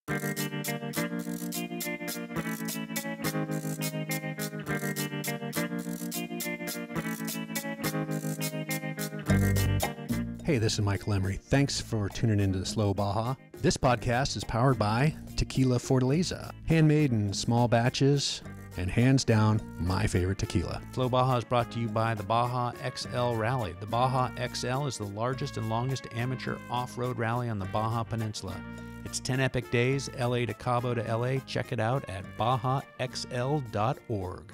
Hey, this is Michael Emery. Thanks for tuning into the Slow Baja. This podcast is powered by Tequila Fortaleza, handmade in small batches, and hands down, my favorite tequila. Slow Baja is brought to you by the Baja XL Rally. The Baja XL is the largest and longest amateur off-road rally on the Baja Peninsula. It's 10 epic days, LA to Cabo to LA. Check it out at bajaxl.org.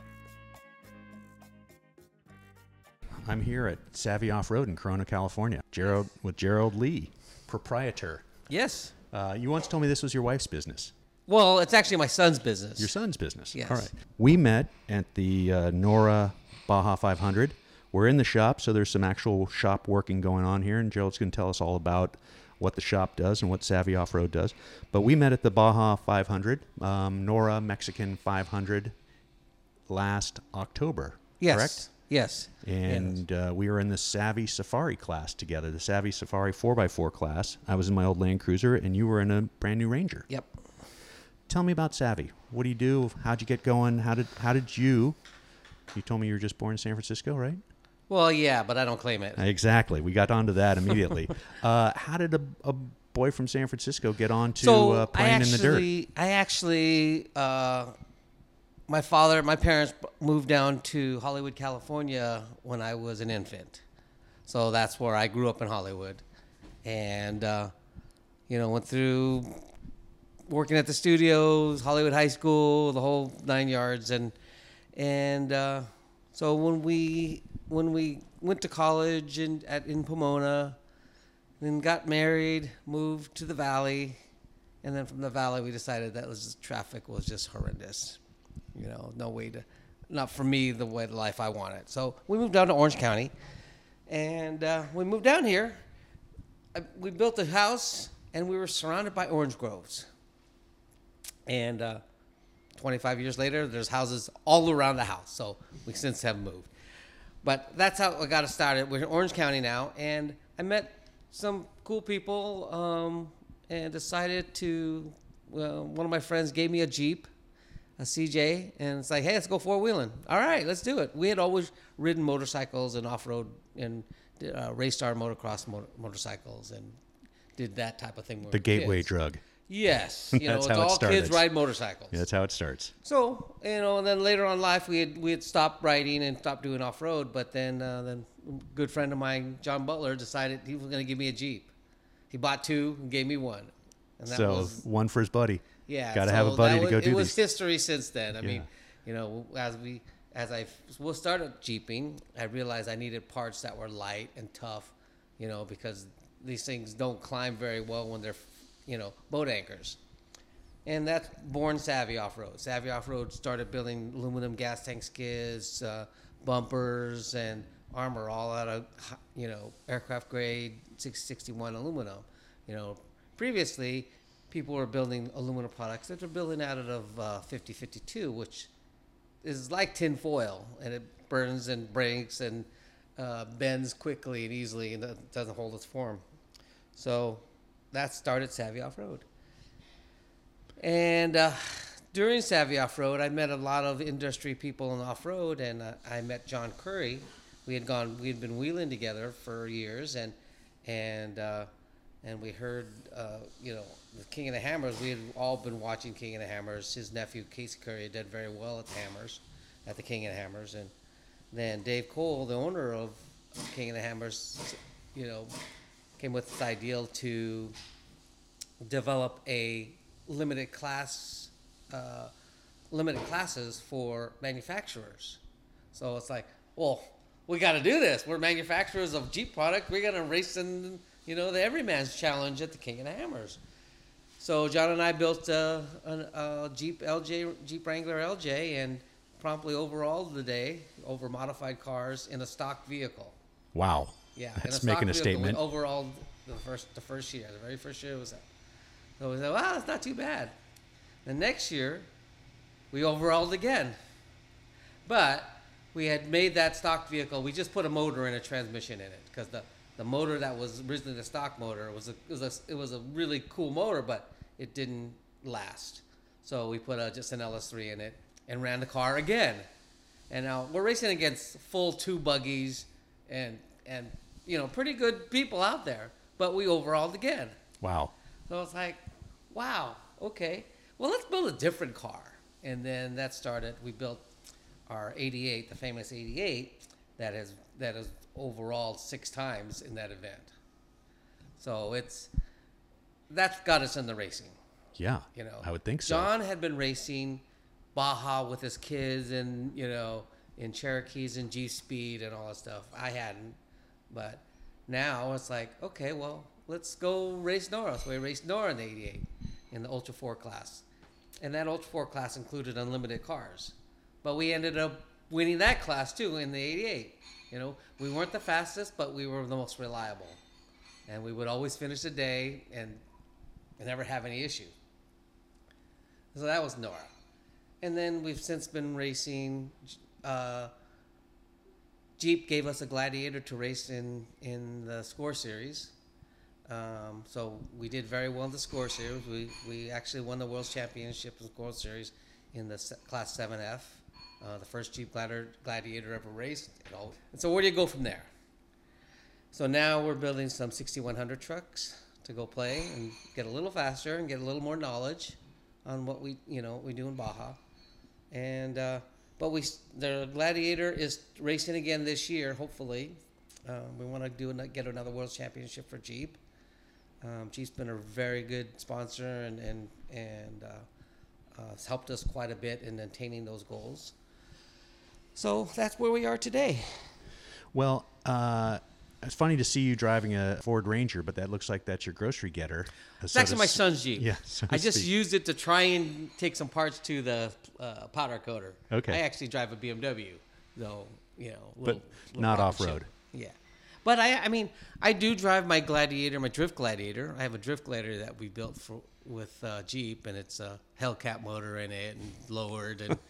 I'm here at Savvy Off-Road in Corona, California. Gerald Lee, proprietor. Yes. You once told me this was your wife's business. Well, it's actually my son's business. Your son's business. Yes. All right. We met at the Nora Baja 500. We're in the shop, so there's some actual shop working going on here, and Gerald's going to tell us all about what the shop does and what Savvy Off-Road does. But we met at the Baja 500, Nora Mexican 500, last October, Yes. correct? Yes. And we were in the Savvy Safari class together, the Savvy Safari 4x4 class. I was in my old Land Cruiser, and you were in a brand new Ranger. Yep. Tell me about Savvy. What do you do? How'd you get going? How did you told me you were just born in San Francisco, right? Well, yeah, but I don't claim it. Exactly. We got onto that immediately. How did a boy from San Francisco get on to playing in the dirt? My parents moved down to Hollywood, California when I was an infant. So that's where I grew up in Hollywood. And, went through working at the studios, Hollywood High School, the whole 9 yards. And so when we went to college in Pomona, then got married, moved to the Valley, and then from the Valley we decided that traffic was just horrendous. No way not for me, the way the life I wanted. So we moved down to Orange County, and we moved down here. We built a house, and we were surrounded by orange groves. And 25 years later, there's houses all around the house. So we since have moved. But that's how I got it started. We're in Orange County now, and I met some cool people and decided to, one of my friends gave me a Jeep, a CJ, and it's like, hey, let's go four-wheeling. All right, let's do it. We had always ridden motorcycles and off-road and race-star motocross motorcycles and did that type of thing. The gateway drug. Yes. That's how it all started. kids ride motorcycles. Yeah, that's how it starts. So, and then later on in life, we had stopped riding and stopped doing off-road, but then a good friend of mine, John Butler, decided he was going to give me a Jeep. He bought two and gave me one. And that was one for his buddy. Yeah. Got to have a buddy to go do these. It was history since then. I mean, as I started Jeeping, I realized I needed parts that were light and tough, because these things don't climb very well when they're boat anchors. And that's born Savvy Off-Road. Savvy Off-Road started building aluminum gas tank skids, bumpers, and armor all out of, aircraft grade 661 aluminum. Previously, people were building aluminum products that they're building out of 5052, which is like tin foil, and it burns and breaks and bends quickly and easily, and it doesn't hold its form. So that started Savvy Off-Road. And during Savvy Off-Road, I met a lot of industry people in off-road, and I met John Curry. We had been wheeling together for years, and we heard, the King of the Hammers. We had all been watching King of the Hammers. His nephew, Casey Curry, did very well at the Hammers, at the King of the Hammers. And then Dave Cole, the owner of King of the Hammers, came with this ideal to develop a limited classes for manufacturers. So it's like, well, we got to do this. We're manufacturers of Jeep product. We're going to race in, the Everyman's Challenge at the King of the Hammers. So John and I built a Jeep Wrangler LJ, and promptly overhauled the day over modified cars in a stock vehicle. Wow. Yeah, that's making a statement. We overhauled the first year. The very first year was that. So we said, wow, that's not too bad. The next year, we overhauled again. But we had made that stock vehicle. We just put a motor and a transmission in it, because the motor that was originally the stock motor was a really cool motor, but it didn't last. So we put just an LS3 in it and ran the car again. And now we're racing against full 2 buggies and pretty good people out there. But we overhauled again. Wow. So it's like, wow, okay. Well, let's build a different car. And then that started. We built our 88, the famous 88, that is overall 6 times in that event. So that's got us in the racing. Yeah, I would think so. John had been racing Baja with his kids and, in Cherokees and G-Speed and all that stuff. I hadn't. But now it's like, okay, well, let's go race Nora. So we raced Nora in the 88 in the Ultra 4 class. And that Ultra 4 class included unlimited cars. But we ended up winning that class, too, in the 88. We weren't the fastest, but we were the most reliable. And we would always finish the day and never have any issue. So that was Nora. And then we've since been racing. Jeep gave us a Gladiator to race in the Score Series. So we did very well in the Score Series. We actually won the World Championship in the Score Series in the Class 7F, the first Jeep Gladiator ever raced. And so where do you go from there? So now we're building some 6100 trucks to go play and get a little faster and get a little more knowledge on what we do in Baja. And but the Gladiator is racing again this year, hopefully. We want to get another World Championship for Jeep. Jeep's been a very good sponsor and has helped us quite a bit in attaining those goals. So that's where we are today. Well, it's funny to see you driving a Ford Ranger, but that looks like that's your grocery getter. It's actually my son's Jeep. Yeah, I just used it to try and take some parts to the powder coater. Okay. I actually drive a BMW, though, but not off-road. Yeah. But I do drive my Gladiator, my Drift Gladiator. I have a Drift Gladiator that we built with Jeep, and it's a Hellcat motor in it and lowered and.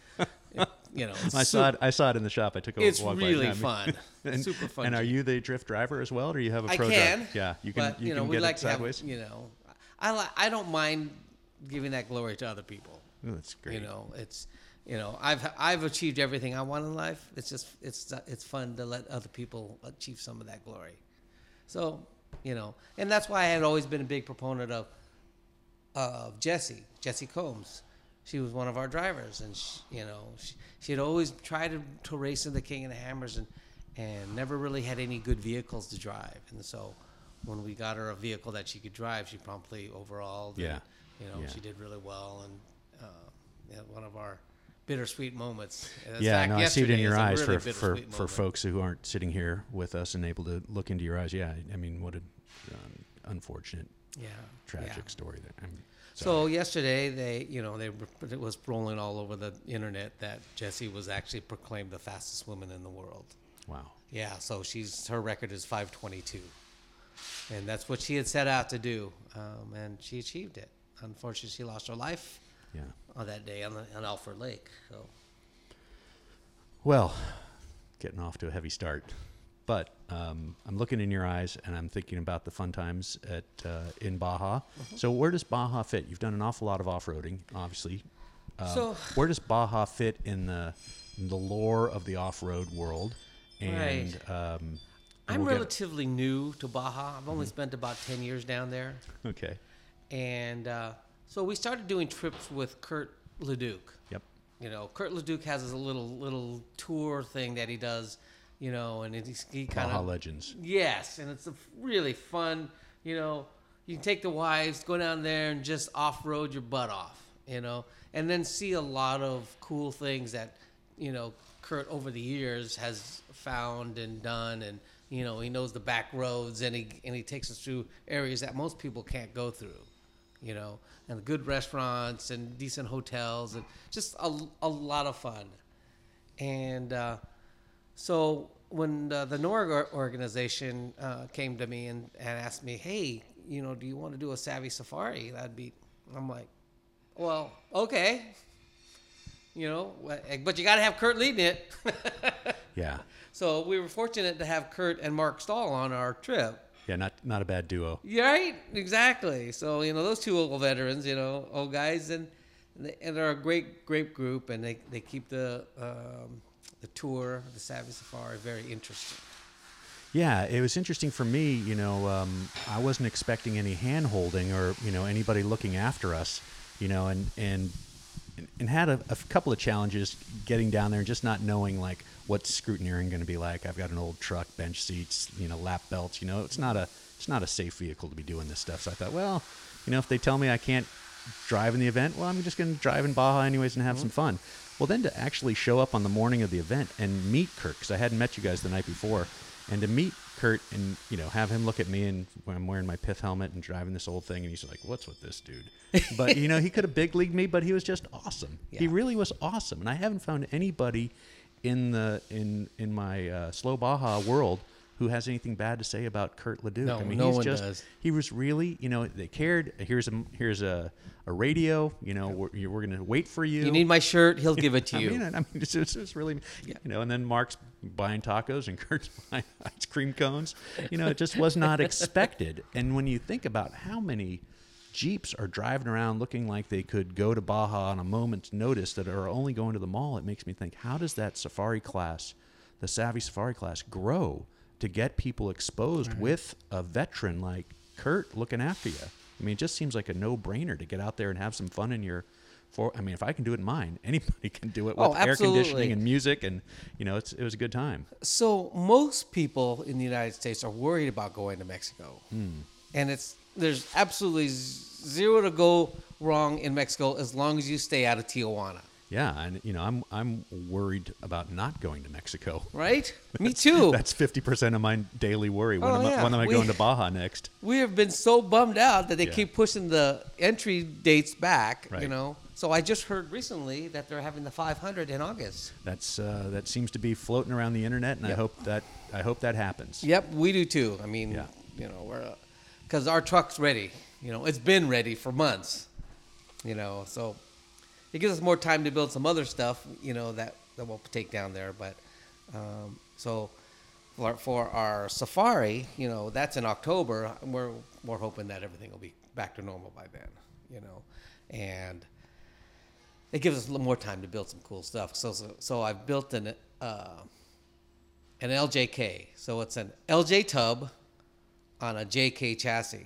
I saw it in the shop. I took a walk by. It's really fun. And, super fun. And are you the drift driver as well, or do you have a pro? I can. Drive? Yeah, you can. But, you can we get like it sideways. To have, I don't mind giving that glory to other people. Oh, that's great. It's I've achieved everything I want in life. It's just it's fun to let other people achieve some of that glory. So and that's why I had always been a big proponent of Jessie Combs. She was one of our drivers, and she had always tried to race in the King of the Hammers, and never really had any good vehicles to drive. And so, when we got her a vehicle that she could drive, she promptly overhauled. Yeah. And, she did really well, and one of our bittersweet moments. I see it in your eyes really for folks who aren't sitting here with us and able to look into your eyes. Yeah, I mean, what an unfortunate, tragic story there. So yesterday, it was rolling all over the internet that Jessie was actually proclaimed the fastest woman in the world. Wow. Yeah, so her record is 5:22, and that's what she had set out to do, and she achieved it. Unfortunately, she lost her life on that day on Alfred Lake. So. Well, getting off to a heavy start. But I'm looking in your eyes, and I'm thinking about the fun times in Baja. Mm-hmm. So where does Baja fit? You've done an awful lot of off-roading, obviously. Where does Baja fit in the lore of the off-road world? And right. I'm relatively new to Baja. I've only spent about 10 years down there. Okay. And so we started doing trips with Kurt Leduc. Yep. Kurt Leduc has a little tour thing that he does. And he kind of Baja Legends. Yes, and it's really fun. You can take the wives, go down there, and just off-road your butt off. And then see a lot of cool things that Kurt over the years has found and done, and he knows the back roads, and he takes us through areas that most people can't go through. And good restaurants and decent hotels, and just a lot of fun. And so when the NORG organization came to me and asked me, hey, do you want to do a Savvy Safari? I'm like, well, okay. But you got to have Kurt leading it. Yeah. So we were fortunate to have Kurt and Mark Stahl on our trip. Yeah, not a bad duo. Yeah, right? Exactly. So, those two old veterans, old guys, and they're a great group, and they keep the tour, the Savvy Safari, very interesting. Yeah, it was interesting for me. I wasn't expecting any hand holding or anybody looking after us. And had a couple of challenges getting down there and just not knowing like what's scrutineering going to be like. I've got an old truck, bench seats, lap belts. It's not a safe vehicle to be doing this stuff. So I thought, well, if they tell me I can't drive in the event, well, I'm just going to drive in Baja anyways and have some fun. Well, then to actually show up on the morning of the event and meet Kurt, because I hadn't met you guys the night before, and to meet Kurt and have him look at me and when I'm wearing my pith helmet and driving this old thing, and he's like, "What's with this dude?" But he could have big leagued me, but he was just awesome. Yeah. He really was awesome, and I haven't found anybody in my slow Baja world who has anything bad to say about Kurt Leduc. No, I mean, no he's one just does. He was really they cared. Here's a radio. We're going to wait for you. You need my shirt, he'll give it to you. I mean, it's really and then Mark's buying tacos and Kurt's buying ice cream cones. It just was not expected. And when you think about how many Jeeps are driving around looking like they could go to Baja on a moment's notice that are only going to the mall, it makes me think, how does that safari class, the Savvy Safari class, grow to get people exposed with a veteran like Kurt looking after you? I mean, it just seems like a no-brainer to get out there and have some fun in your... if I can do it in mine, anybody can do it with air conditioning and music, and it was a good time. So most people in the United States are worried about going to Mexico, and there's absolutely zero to go wrong in Mexico as long as you stay out of Tijuana. Yeah, and I'm worried about not going to Mexico. Right? Me too. That's 50% of my daily worry. When am I going to Baja next? We have been so bummed out that they keep pushing the entry dates back. Right. So I just heard recently that they're having the 500 in August. That seems to be floating around the internet, and I hope that happens. Yep, we do too. I mean, we're because our truck's ready. It's been ready for months. So. It gives us more time to build some other stuff, that we'll take down there. But so for our safari, that's in October. We're hoping that everything will be back to normal by then, and it gives us a little more time to build some cool stuff. So I've built an LJK. So it's an LJ tub on a JK chassis,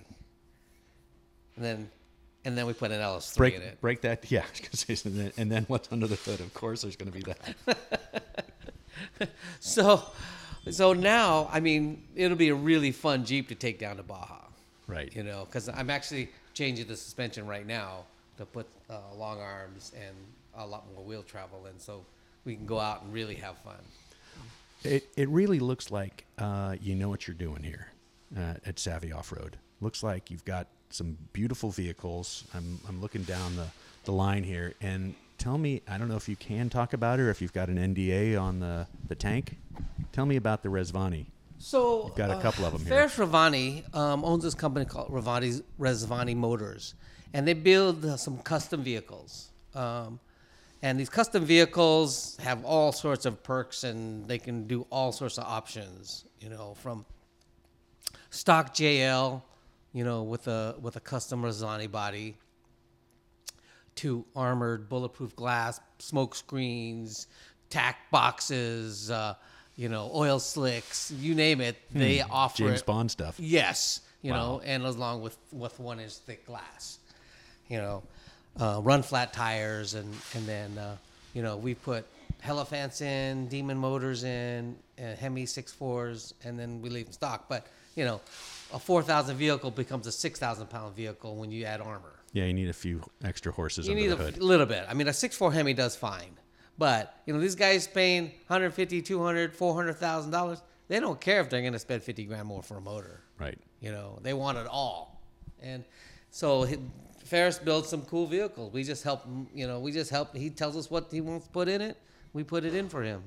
and then we put an LS3 in it. Break that, yeah. And then what's under the hood? Of course, there's going to be that. So now, I mean, it'll be a really fun Jeep to take down to Baja. Right. Because I'm actually changing the suspension right now to put long arms and a lot more wheel travel in, so we can go out and really have fun. It really looks like you know what you're doing here at Savvy Off-Road. Looks like you've got some beautiful vehicles. I'm looking down the line here, and tell me, I don't know if you can talk about it or if you've got an NDA on the tank. Tell me about the Rezvani. So you've got a couple of them here. Ferris Ravani owns this company called Rezvani Motors, and they build some custom vehicles. And these custom vehicles have all sorts of perks, and they can do all sorts of options. From stock JL, with a custom Rezvani body, to armored bulletproof glass, smoke screens, tack boxes, oil slicks, you name it. They offer James it. Bond stuff. Yes, Wow. and along with 1 inch thick glass, run flat tires, and then we put Helifants in, Demon motors in, Hemi 6.4s, and then we leave stock. But a 4,000 vehicle becomes a 6,000 pound vehicle when you add armor. Yeah, you need a few extra horses under You the need hood. a little bit. I mean, a 6.4 Hemi does fine, but these guys paying $150,000, $200,000, $400,000. They don't care if they're going to spend $50,000 more for a motor. Right. They want it all, and so Ferris builds some cool vehicles. We just help him. We just help. He tells us what he wants to put in it. We put it in for him.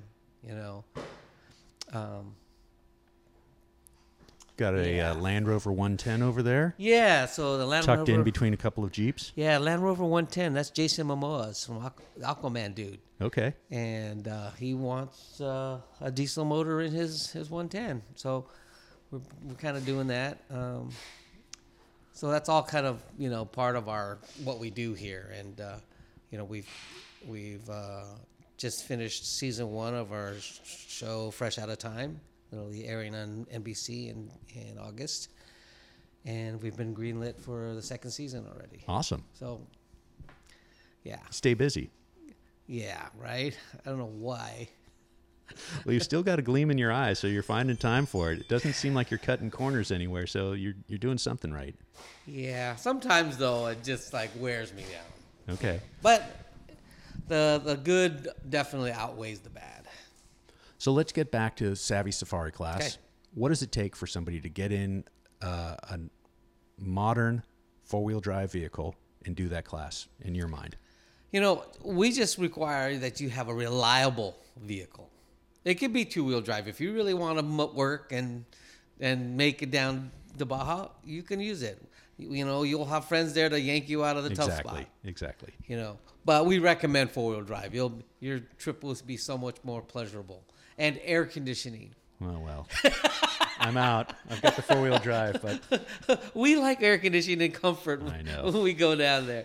Got a Land Rover 110 over there, Yeah, so the Land tucked Rover, in between a couple of Jeeps. Yeah, Land Rover 110. That's Jason Momoa's from Aquaman dude, Okay. and he wants a diesel motor in his 110. So we're kind of doing that. So that's all kind of part of what we do here, and we've just finished season 1 of our show Fresh Out of Time. It'll be airing on NBC in August, and we've been greenlit for the second season already. Awesome. So, yeah. Stay busy. Yeah, right? I don't know why. Well, you've still got a gleam in your eye, so you're finding time for it. It doesn't seem like you're cutting corners anywhere, so you're doing something right. Yeah, sometimes, though, it just, wears me down. Okay. But the good definitely outweighs the bad. So let's get back to Savvy Safari class. Okay. What does it take for somebody to get in a modern four-wheel drive vehicle and do that class, in your mind? We just require that you have a reliable vehicle. It could be two-wheel drive. If you really want to work and make it down the Baja, you can use it. You'll have friends there to yank you out of the tough spot. Exactly. But we recommend four-wheel drive. Your trip will be so much more pleasurable. And air conditioning. Oh, well. I'm out. I've got the four-wheel drive, but... We like air conditioning and comfort I know. when we go down there.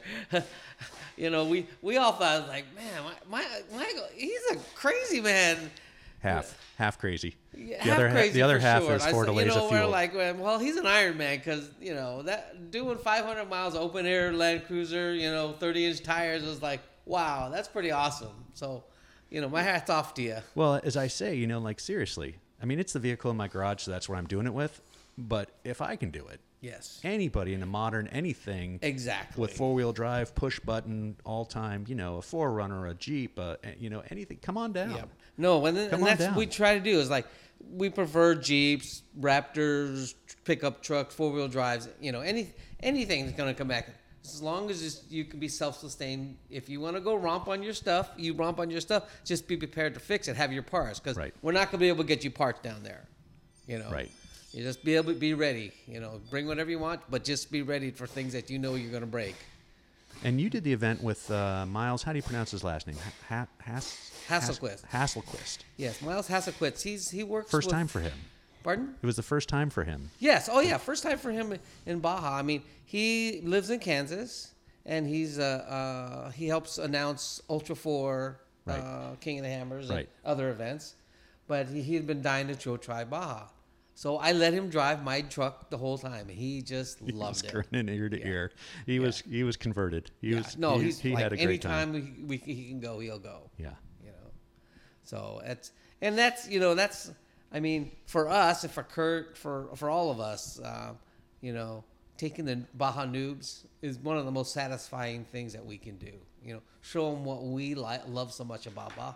We all thought, man, Michael, he's a crazy man. Half crazy. Yeah, The other half sure. is Fortaleza fuel. We're like, well, he's an Iron Man because, that doing 500 miles open air Land Cruiser, 30-inch tires is like, wow, that's pretty awesome. So, my hat's off to you. Well, as I say, seriously. I mean, it's the vehicle in my garage, so that's what I'm doing it with. But if I can do it, yes, anybody in a modern anything, exactly, with four-wheel drive, push button, all time, a 4Runner, a Jeep, anything, come on down. Yep. No, and that's what we try to do is we prefer Jeeps, Raptors, pickup trucks, four-wheel drives, anything that's going to come back. As long as you can be self-sustained. If you want to go romp on your stuff, you romp on your stuff. Just be prepared to fix it. Have your parts, because we're not going to be able to get you parts down there. Right. You just be able to be ready. Bring whatever you want, but just be ready for things that you're going to break. And you did the event with Miles. How do you pronounce his last name? Hasselquist. Hasselquist. Yes, Miles Hasselquist. He works. First time for him. Pardon? It was the first time for him. Yes. Oh, yeah. First time for him in Baja. I mean, he lives in Kansas, and he helps announce Ultra 4, King of the Hammers, and other events. But he had been dying to try Baja. So I let him drive my truck the whole time. He just loved it. He was grinning ear to ear. He was converted. He had a great time. Anytime he can go, he'll go. Yeah. So that's I mean, for us and for Kurt, for all of us, taking the Baja Noobs is one of the most satisfying things that we can do. Show them what we love so much about Baja.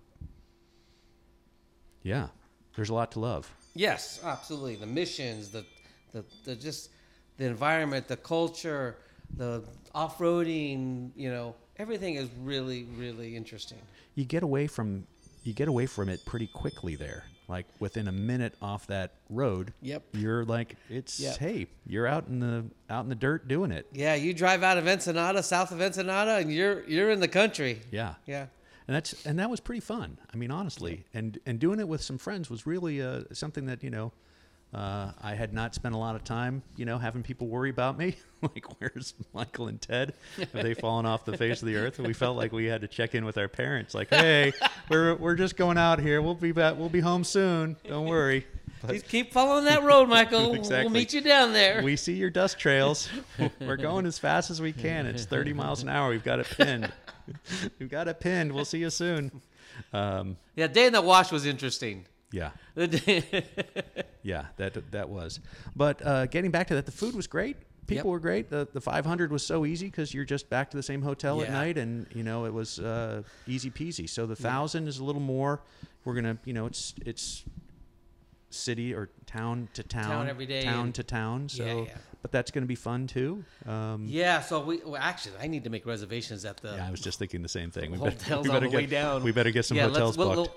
Yeah, there's a lot to love. Yes, absolutely. The missions, the just the environment, the culture, the off-roading, everything is really, really interesting. You get away from it pretty quickly there. Like within a minute off that road, you're like, hey, you're out in the dirt doing it. Yeah, you drive out of Ensenada, south of Ensenada, and you're in the country. Yeah. Yeah. And that was pretty fun. I mean, honestly, and doing it with some friends was really something that I had not spent a lot of time having people worry about me. Like, where's Michael and Ted? Have they fallen off the face of the earth? And we felt like we had to check in with our parents. Like, hey, we're just going out here. We'll be back. We'll be home soon. Don't worry. But, just keep following that road, Michael. Exactly. We'll meet you down there. We see your dust trails. We're going as fast as we can. It's 30 miles an hour. We've got it pinned. We'll see you soon. Day in the wash was interesting. Yeah. Yeah, that was. But getting back to that, the food was great. People were great. The 500 was so easy because you're just back to the same hotel at night, and it was easy peasy. So the 1,000 is a little more. We're gonna, it's city or town to town every day, town to town. So, but that's going to be fun too. So actually, I need to make reservations at the. Yeah, I was just thinking the same thing. We hotels on the way down. We better get some hotels booked.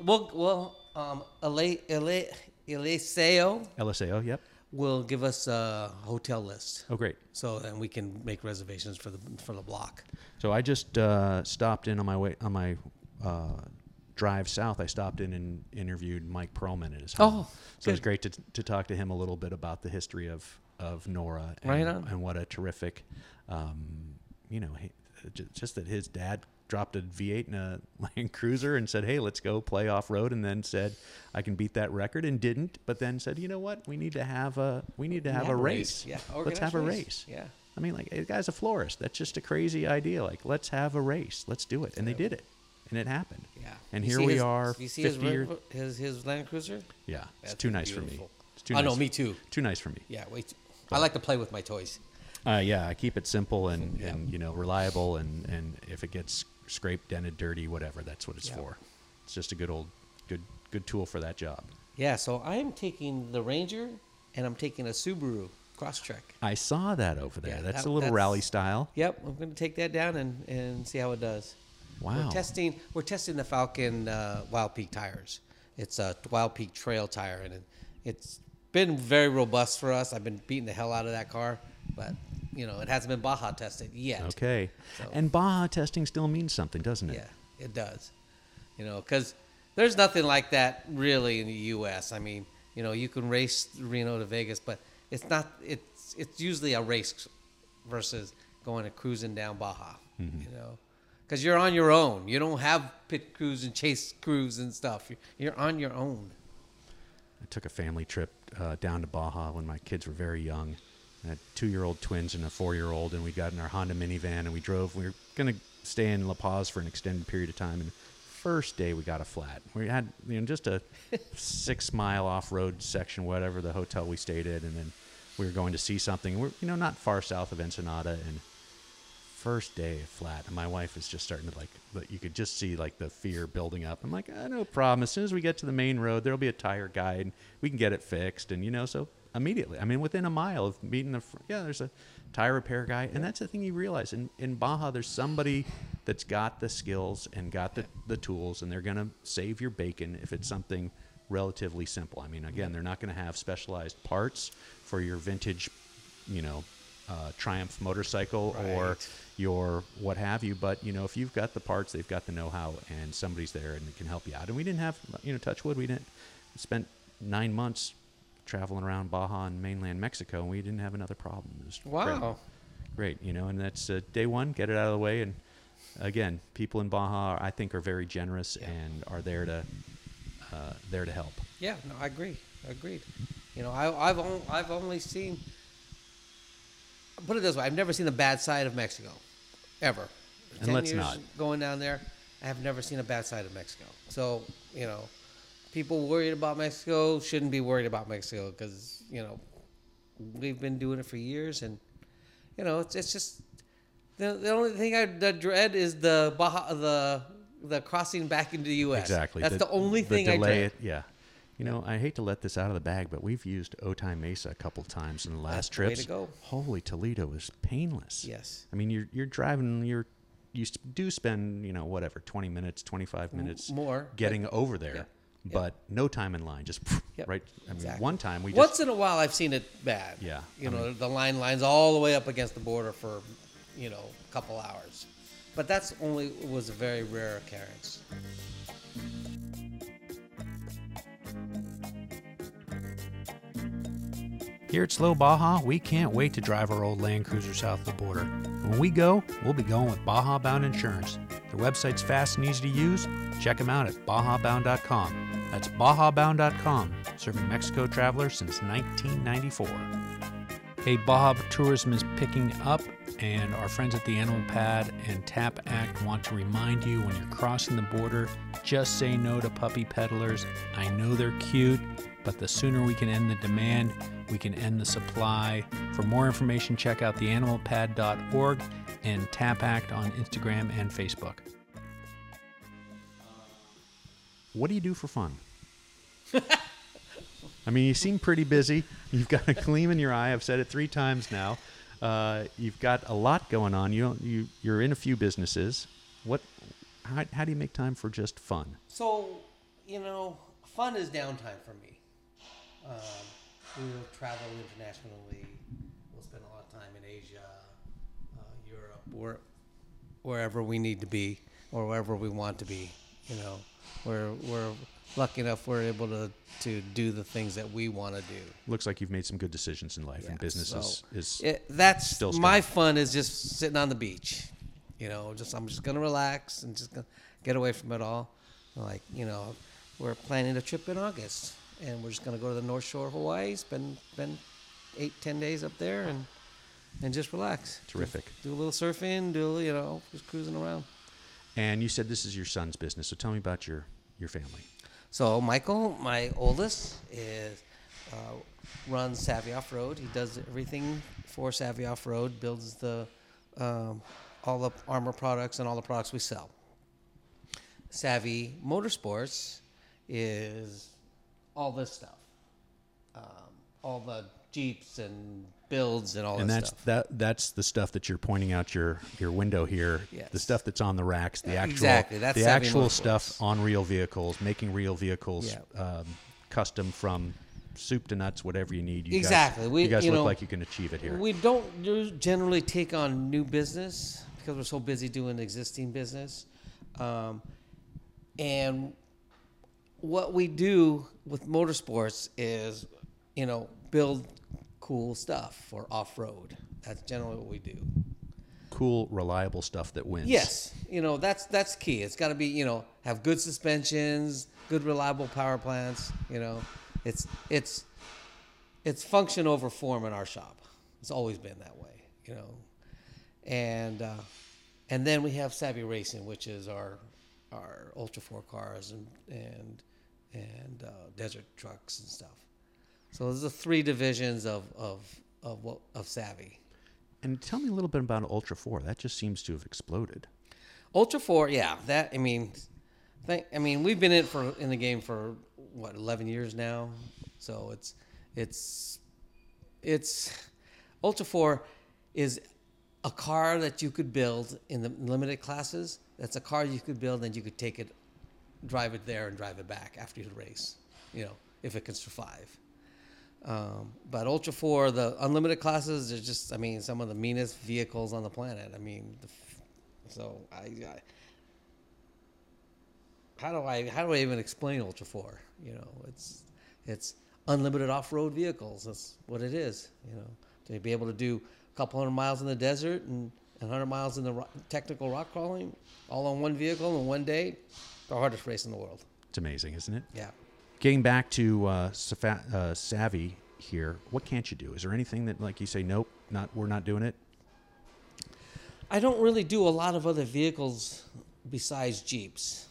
Eliseo, yep. Will give us a hotel list. Oh, great! So then we can make reservations for the block. So I just stopped in on my way drive south, I stopped in and interviewed Mike Perlman at his home. Oh, so it was good. great to talk to him a little bit about the history of Nora and, Right on. and what a terrific, just that his dad dropped a V8 in a Land Cruiser and said, "Hey, let's go play off road," and then said, "I can beat that record," and didn't. But then said, "You know what? We need to have a race. Yeah, Let's have a race." Yeah. I mean, like, the guy's a florist. That's just a crazy idea. Like, let's have a race. Let's do it. And they did it. And it happened. Yeah. And You here see we his- are, You see 50 years. his Land Cruiser? Yeah, it's That's too nice for me. beautiful. It's too I nice. know, me too. Too nice for me. Yeah, wait. I like to play with my toys. Yeah, I keep it simple and reliable. And if it gets scraped, dented, dirty, whatever, that's what it's Yeah. for. It's just a good tool for that job. Yeah, so I am taking the Ranger and I'm taking a Subaru Crosstrek. I saw that over there. Yeah, That's that- a little that's- rally style. Yep, I'm going to take that down and see how it does. Wow. We're testing the Falcon Wild Peak tires. It's a Wild Peak trail tire, and it's been very robust for us. I've been beating the hell out of that car, but it hasn't been Baja tested yet. Okay. So- And Baja testing still means something, doesn't it? Yeah, it does. Because there's nothing like that really in the U.S. I mean, you can race Reno to Vegas, but it's not. It's usually a race versus going and cruising down Baja. Because you're on your own. You don't have pit crews and chase crews and stuff. You're on your own. I took a family trip down to Baja when my kids were very young. I had 2-year-old twins and a 4-year-old, and we got in our Honda minivan and we drove. We were going to stay in La Paz for an extended period of time. And first day we got a flat. We had just a 6-mile off-road section, whatever the hotel we stayed at, and then we were going to see something. We're not far south of Ensenada, and first day flat, and my wife is just starting to you could just see the fear building up. I'm like, no problem. As soon as we get to the main road, there'll be a tire guy and we can get it fixed. And so immediately, within a mile of meeting there's a tire repair guy. And that's the thing you realize in Baja, there's somebody that's got the skills and got the tools, and they're going to save your bacon if it's something relatively simple. Again, they're not going to have specialized parts for your vintage, Triumph motorcycle or Right. your what have you, but if you've got the parts, they've got the know-how, and somebody's there and can help you out. And we didn't have, touch wood, we didn't spent 9 months traveling around Baja and mainland Mexico, and we didn't have another problem. It was Wow. great, and that's day one, get it out of the way. And again, people in Baja, I think, are very generous and are there to help. Yeah, no, I agree. Agreed. I've only seen. Put it this way: I've never seen the bad side of Mexico, ever. And 10 let's years not. going down there. I have never seen a bad side of Mexico. So people worried about Mexico shouldn't be worried about Mexico because we've been doing it for years, and it's just the only thing I dread is the Baja the crossing back into the U.S. Exactly. That's the only thing I dread. Yeah. I hate to let this out of the bag, but we've used Otay Mesa a couple times in the last That's the way trips. to go. Holy Toledo is painless. Yes. You're driving. You do spend 20 minutes, 25 minutes more getting over there, yeah. but no time in line. Just Yep. right. Exactly. One time we Once in a while I've seen it bad. Yeah, The lines all the way up against the border for a couple hours, but was a very rare occurrence. Here at Slow Baja, we can't wait to drive our old Land Cruiser south of the border. And when we go, we'll be going with Baja Bound Insurance. Their website's fast and easy to use. Check them out at bajabound.com. That's bajabound.com, serving Mexico travelers since 1994. Hey, Baja tourism is picking up, and our friends at the Animal Pad and Tap Act want to remind you when you're crossing the border, just say no to puppy peddlers. I know they're cute, but the sooner we can end the demand, we can end the supply. For more information, check out theanimalpad.org and Tap Act on Instagram and Facebook. What do you do for fun? You seem pretty busy. You've got a gleam in your eye. I've said it 3 times now. You've got a lot going on. You're in a few businesses. How do you make time for just fun? So fun is downtime for me. We'll travel internationally. We'll spend a lot of time in Asia, Europe, wherever we need to be or wherever we want to be. You know, we're lucky enough we're able to do the things that we want to do. Looks like you've made some good decisions in life, Yeah, and business so is that's still my strong. fun is just sitting on the beach. You know, I'm just gonna relax and just gonna get away from it all. Like, you know, we're planning a trip in August, and we're just gonna go to the North Shore of Hawaii, spend 8-10 days up there, and just relax. Terrific. Do a little surfing, just cruising around. And you said this is your son's business, so tell me about your family. So Michael, my oldest, runs Savvy Off-Road. He does everything for Savvy Off-Road, builds the all the armor products and all the products we sell. Savvy Motorsports is all this stuff, all the Jeeps and builds and all And that stuff. that's the stuff that you're pointing out your window here. Yes. The stuff that's on the racks, the actual Exactly, that's the Savvy actual Motorsports. stuff on real vehicles, making real vehicles Yeah. custom from soup to nuts, whatever you need. Exactly. You guys look like you can achieve it here. We don't generally take on new business because we're so busy doing existing business. And what we do with motorsports is, build cool stuff for off-road. That's generally what we do. Cool, reliable stuff that wins. Yes, that's key. It's got to be, have good suspensions, good reliable power plants. It's function over form in our shop. It's always been that way, and then we have Savvy Racing, which is our Ultra 4 cars and desert trucks and stuff. So those are 3 divisions of Savvy. And tell me a little bit about Ultra 4. That just seems to have exploded. Ultra 4, yeah. We've been in the game for 11 years now. So it's Ultra 4 is a car that you could build in the limited classes. That's a car you could build and you could take it, drive it there and drive it back after you race, if it can survive. But Ultra 4, the unlimited classes, are just, some of the meanest vehicles on the planet. How do I even explain Ultra 4? It's unlimited off-road vehicles. That's what it is. To be able to do a couple hundred miles in the desert and 100 miles in the technical rock crawling, all on one vehicle in one day, the hardest race in the world. It's amazing, isn't it? Yeah. Getting back to Savvy here, what can't you do? Is there anything that, like, you say, nope, we're not doing it? I don't really do a lot of other vehicles besides Jeeps.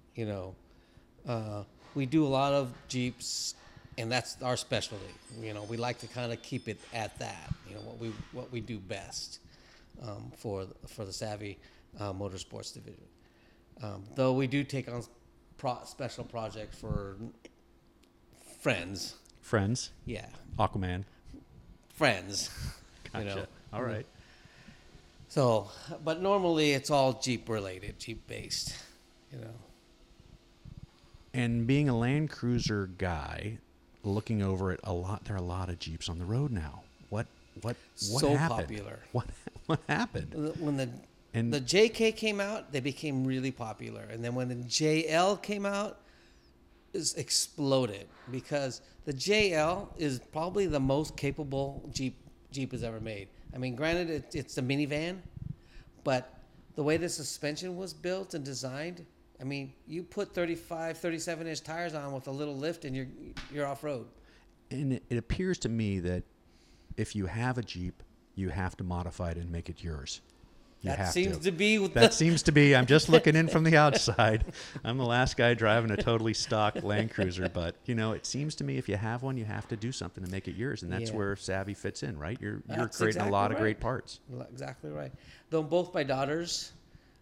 We do a lot of Jeeps, and that's our specialty. We like to kind of keep it at that. What we do best for the Savvy Motorsports division. Though we do take on special projects for friends. Friends? Yeah. Aquaman? Friends. Gotcha. All right. So, but normally it's all Jeep related, Jeep based, And being a Land Cruiser guy, looking over it there are a lot of Jeeps on the road now. What so happened? popular. What happened? When the JK came out, they became really popular. And then when the JL came out, it exploded because the JL is probably the most capable Jeep has ever made. Granted, it's a minivan, but the way the suspension was built and designed, you put 35, 37-inch tires on with a little lift and you're off-road. And it appears to me that if you have a Jeep, you have to modify it and make it yours. That seems to be. I'm just looking in from the outside. I'm the last guy driving a totally stock Land Cruiser, but it seems to me if you have one, you have to do something to make it yours, and that's where Savvy fits in, right? You're creating exactly a lot of great parts. Exactly right. Though both my daughters,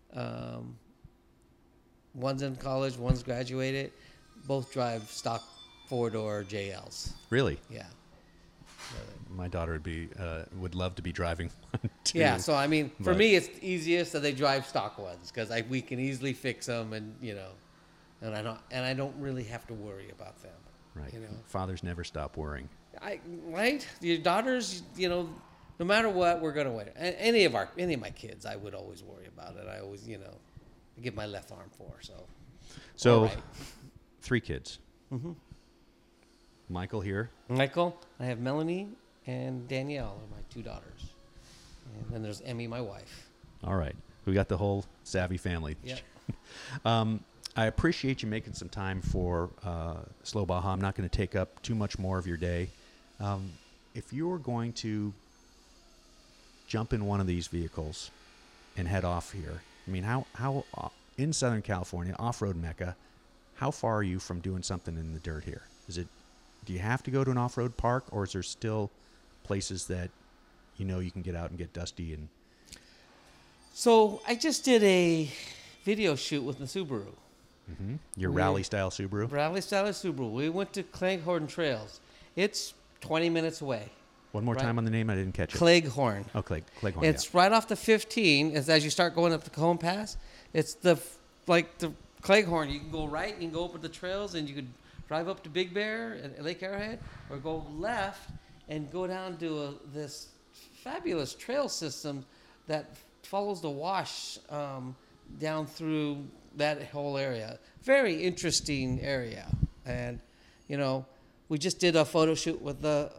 one's in college, one's graduated, both drive stock 4-door JLs. Really? Yeah. My daughter would love to be driving one too. Yeah, so for me, it's easiest that they drive stock ones because we can easily fix them, and I don't really have to worry about them. Right. Fathers never stop worrying. Right? Your daughters, no matter what, we're gonna win. Any of my kids, I would always worry about it. I always, I give my left arm for. So. So, All right. 3 kids. Mm-hmm. Michael here. Michael, I have Melanie and Danielle are my 2 daughters. And then there's Emmy, my wife. All right. We got the whole Savvy family. Yep. I appreciate you making some time for Slow Baja. I'm not going to take up too much more of your day. If you were going to jump in one of these vehicles and head off here, I mean, how in Southern California, off-road Mecca, how far are you from doing something in the dirt here? Do you have to go to an off-road park, or is there still places that you know you can get out and get dusty? And So I just did a video shoot with the Subaru. your rally-style Subaru? Bradley Style Subaru. We went to Cleghorn Trails. It's 20 minutes away. One more Right. time on the name. I didn't catch it. Cleghorn. Oh, Cleghorn. It's right off the 15. As you start going up the Cajon Pass, it's the Cleghorn. You can go right, you can go up the trails, and you could drive up to Big Bear and Lake Arrowhead, or go left and go down to this fabulous trail system that follows the wash down through that whole area. Very interesting area, and we just did a photo shoot with the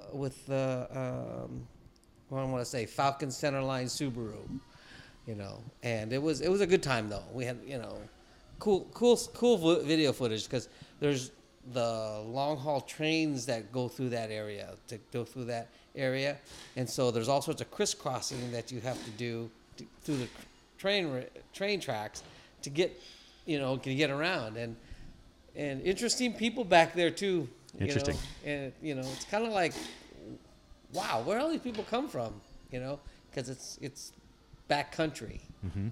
I want to say Falcon Centerline Subaru, and it was a good time though. We had cool video footage because there's the long haul trains that go through that area and so there's all sorts of crisscrossing that you have to do through the train tracks to get around, and interesting people back there too. Interesting. And it's kind of like, wow, where all these people come from? Because it's back country.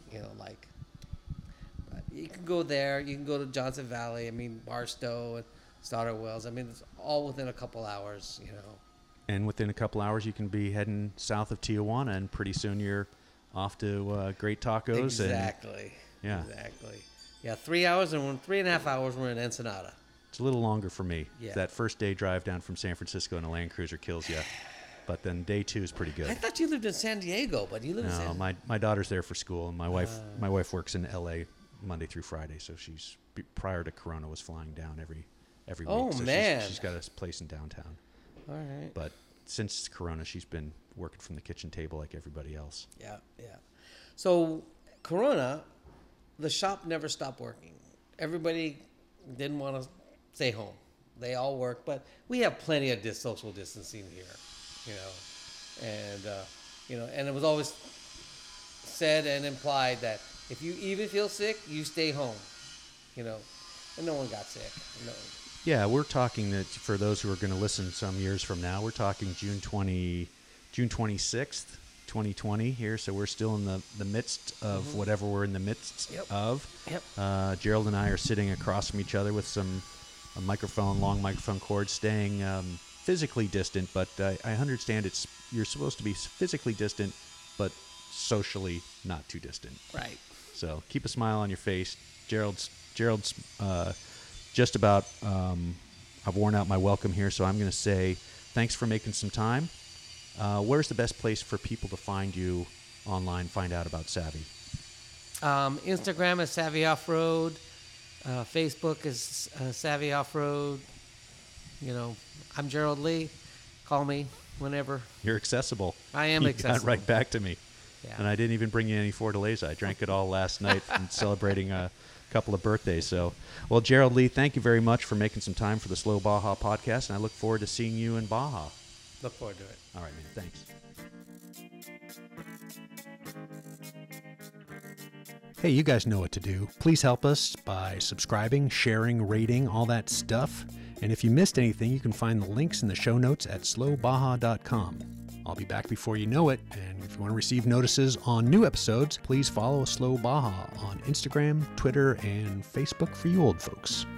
But you can go there. You can go to Johnson Valley. I mean, Barstow and Stoddard Wells. I mean, it's all within a couple hours. And within a couple hours, you can be heading south of Tijuana, and pretty soon you're off to Great Tacos. Exactly. Yeah. Exactly. Yeah, 3 hours, and 3.5 hours we're in Ensenada. It's a little longer for me. Yeah. That first day drive down from San Francisco in a Land Cruiser kills you. But then day 2 is pretty I good. thought you lived in San Diego, but you live in San No, my daughter's there for school, and my wife works in L.A. Monday through Friday, so she's prior to Corona was flying down every week. Oh, so man. She's got a place in downtown. All right. But since Corona, she's been working from the kitchen table like everybody else. Yeah. So Corona, the shop never stopped working. Everybody didn't want to stay home. They all work, but we have plenty of social distancing here, and it was always said and implied that if you even feel sick, you stay home, and no one got sick. No. Yeah, we're talking that for those who are going to listen some years from now, we're talking June 26th, 2020 here. So we're still in the midst of whatever we're in the midst of. Yep. Gerald and I are sitting across from each other with long microphone cords, staying physically distant, but I understand you're supposed to be physically distant, but socially not too distant. Right. So keep a smile on your face. Gerald's just about, I've worn out my welcome here, so I'm going to say thanks for making some time. Where's the best place for people to find you online, find out about Savvy? Instagram is Savvy Off-Road. Facebook is Savvy Off-Road. I'm Gerald Lee. Call me whenever. You're accessible. I am You accessible. got right back to me. Yeah. And I didn't even bring you any Fortaleza. I drank it all last night and celebrating a couple of birthdays. So, well, Gerald Lee, thank you very much for making some time for the Slow Baja podcast, and I look forward to seeing you in Baja. Look forward to it. All right, man. Thanks. Hey, you guys know what to do. Please help us by subscribing, sharing, rating, all that stuff. And if you missed anything, you can find the links in the show notes at slowbaja.com. I'll be back before you know it. And if you want to receive notices on new episodes, please follow Slow Baja on Instagram, Twitter, and Facebook for you old folks.